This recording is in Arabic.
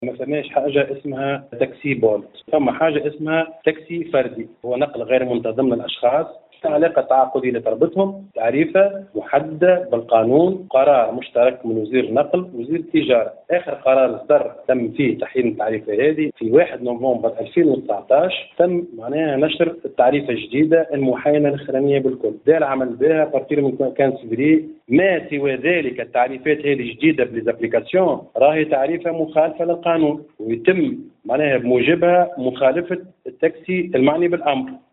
ما فماش حاجة اسمها تاكسي بولت، ثم حاجة اسمها تاكسي فردي، هو نقل غير منتظم للأشخاص، علاقة تعاقدية اللي تربطهم، تعريفة محددة بالقانون، قرار مشترك من وزير النقل وزير التجارة. آخر قرار صدر تم فيه تحديد التعريفة هذه في 1 نوفمبر 2019، تم معناها نشر التعريفة الجديدة المحاينة الإلكترونية بالكل. ده العمل بها بارتير من كان فبراير. ما سوى ذلك التعريفات هذه الجديدة بالابليكاسيون راهي تعريفة مخالفة للقانون، ويتم معناها بموجبها مخالفة التاكسي المعني بالأمر.